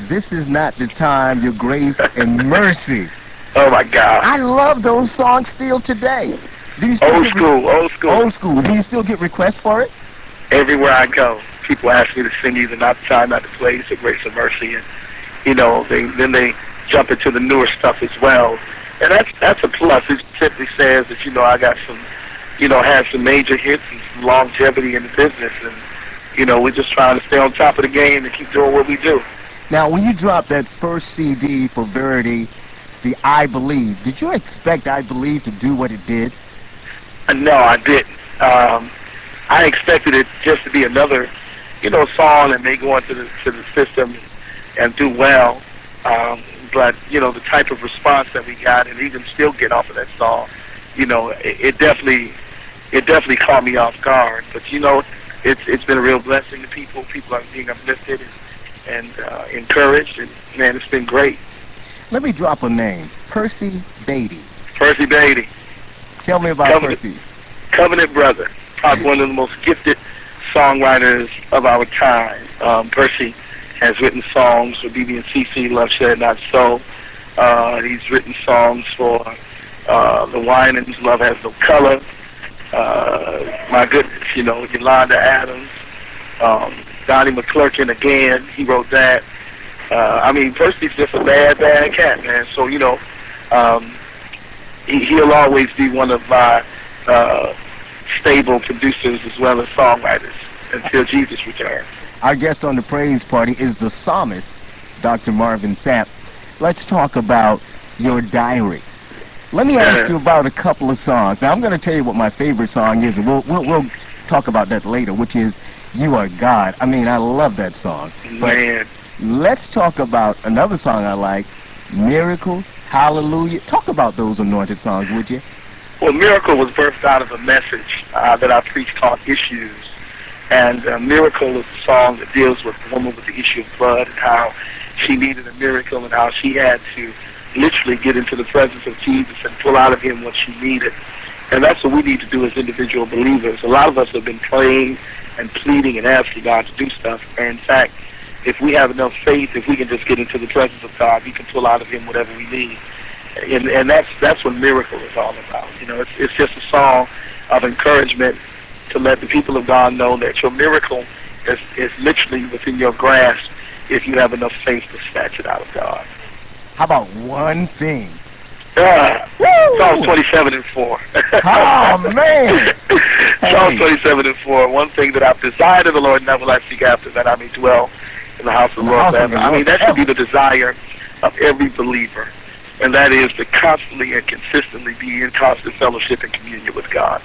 This Is Not the Time, Your Grace and Mercy. Oh my God. I love those songs still today. Do you still Old get school, old school. old school? Do you still get requests for it? Everywhere I go, people ask me to sing either Not the Time, Not the Place, or Grace and Mercy, and then they jump into the newer stuff as well. And that's a plus. It simply says that I got some, had some major hits and some longevity in the business, and we're just trying to stay on top of the game and keep doing what we do. Now, when you dropped that first CD for Verity, the I Believe, did you expect I Believe to do what it did? No, I didn't. I expected it just to be another, song that may go into the system and do well. But the type of response that we got, and even still get off of that song, it definitely caught me off guard. But it's been a real blessing to people. People are being uplifted and encouraged, and man, it's been great. Let me drop a name, Percy Beatty. Percy Beatty, Tell me about Covenant, Percy. Covenant brother, probably one of the most gifted songwriters of our time. Percy has written songs for BB&CC, Love Shared Not So. He's written songs for the Winans, Love Has No Color. My goodness, Yolanda Adams, Donnie McClurkin again. He wrote that. Percy's just a bad, bad cat, man. So he'll always be one of my stable producers as well as songwriters until Jesus returns. Our guest on the Praise Party is the psalmist, Dr. Marvin Sapp. Let's talk about your diary. Let me ask you about a couple of songs. Now, I'm going to tell you what my favorite song is, and we'll talk about that later, which is You Are God. I love that song. Man. But let's talk about another song I like, Miracles, Hallelujah. Talk about those anointed songs, would you? Well, Miracle was birthed out of a message that I preached called Issues. And Miracle is a song that deals with the woman with the issue of blood and how she needed a miracle and how she had to literally get into the presence of Jesus and pull out of him what she needed. And that's what we need to do as individual believers. A lot of us have been praying and pleading and asking God to do stuff. And in fact, if we have enough faith, if we can just get into the presence of God, we can pull out of him whatever we need. And that's what Miracle is all about. It's just a song of encouragement to let the people of God know that your miracle is literally within your grasp if you have enough faith to snatch it out of God. How about One Thing? Psalms 27 and 4. Oh, man. Psalms 27 and 4. One thing that I've desired of the Lord, never will I seek after, that I may dwell in the house of the Lord forever. That should be the desire of every believer. And that is to constantly and consistently be in constant fellowship and communion with God.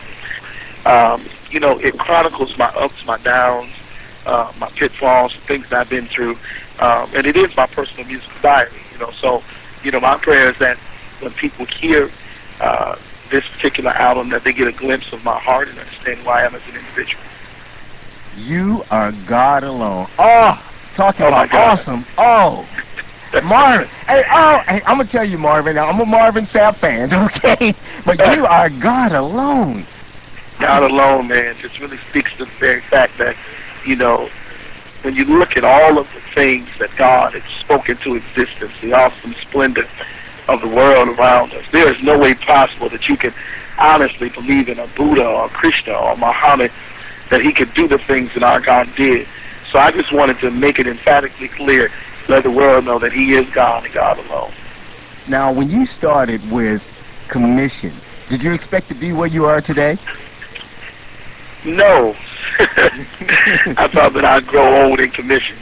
It chronicles my ups, my downs, my pitfalls, things that I've been through. And it is my personal musical diary, So, my prayer is that when people hear this particular album, that they get a glimpse of my heart and understand who I am as an individual. You Are God Alone. Oh, talking about God. awesome. Oh, Marvin. Hey, I'm going to tell you, Marvin. Now, I'm a Marvin Sapp fan, okay? But You Are God Alone. God alone, man, just really speaks to the very fact that, when you look at all of the things that God has spoken to existence, the awesome splendor of the world around us, there is no way possible that you can honestly believe in a Buddha or Krishna or Muhammad that he could do the things that our God did. So I just wanted to make it emphatically clear, let the world know that he is God and God alone. Now, when you started with Commission, did you expect to be where you are today? No. I thought that I'd grow old in Commission,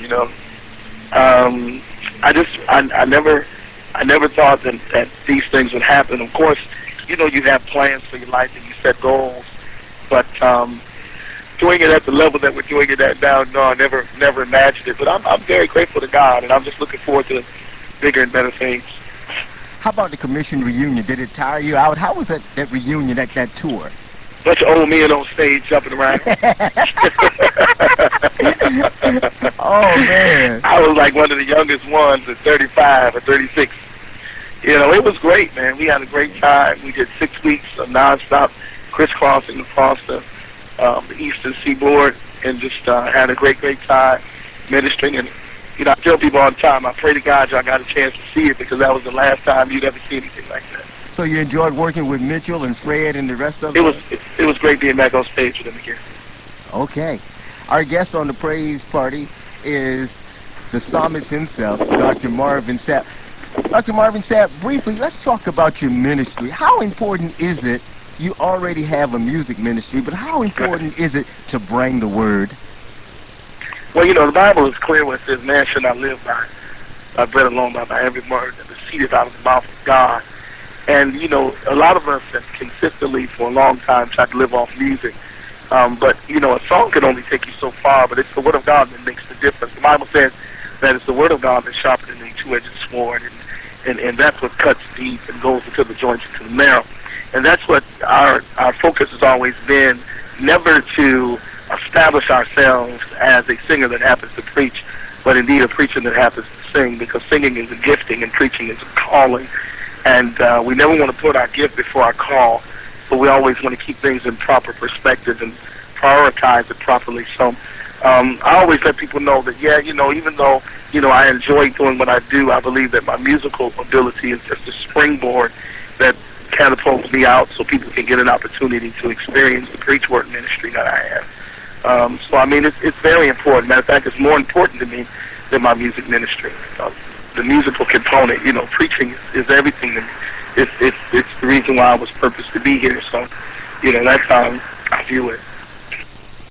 I never thought that these things would happen. Of course, you have plans for your life and you set goals, but doing it at the level that we're doing it at now, no, I never imagined it. But I'm very grateful to God, and I'm just looking forward to bigger and better things. How about the Commission reunion? Did it tire you out? How was that reunion, that tour? Bunch of old men on stage jumping around. Oh, man. I was like one of the youngest ones at 35 or 36. It was great, man. We had a great time. We did 6 weeks of nonstop crisscrossing across the eastern seaboard and just had a great time ministering. And You know, I tell people all the time, I pray to God y'all got a chance to see it because that was the last time you'd ever see anything like that. So you enjoyed working with Mitchell and Fred and the rest of It them? it was great being back on stage with them again. Okay. Our guest on the Praise Party is the psalmist himself, Dr. Marvin Sapp. Dr. Marvin Sapp, briefly, let's talk about your ministry. How important is it? You already have a music ministry, but how important is it to bring the word? Well, you know, the Bible is clear when it says, man shall not live by bread alone, but by every word that proceedeth out of the mouth of God. And, you know, a lot of us have consistently for a long time tried to live off music. But, you know, a song can only take you so far, but it's the word of God that makes the difference. The Bible says that it's the word of God that's sharper than a two-edged sword, and that's what cuts deep and goes into the joints, into the marrow. And that's what our focus has always been, never to establish ourselves as a singer that happens to preach, but indeed a preacher that happens to sing, because singing is a gifting and preaching is a calling. And we never want to put our gift before our call, but we always want to keep things in proper perspective and prioritize it properly. So I always let people know that, yeah, you know, even though, you know, I enjoy doing what I do, I believe that my musical ability is just a springboard that catapults me out so people can get an opportunity to experience the preach work ministry that I have. So, I mean, it's very important. Matter of fact, it's more important to me than my music ministry. The musical component, you know, preaching is everything to me. It's the reason why I was purposed to be here. So, you know, that's how I view it.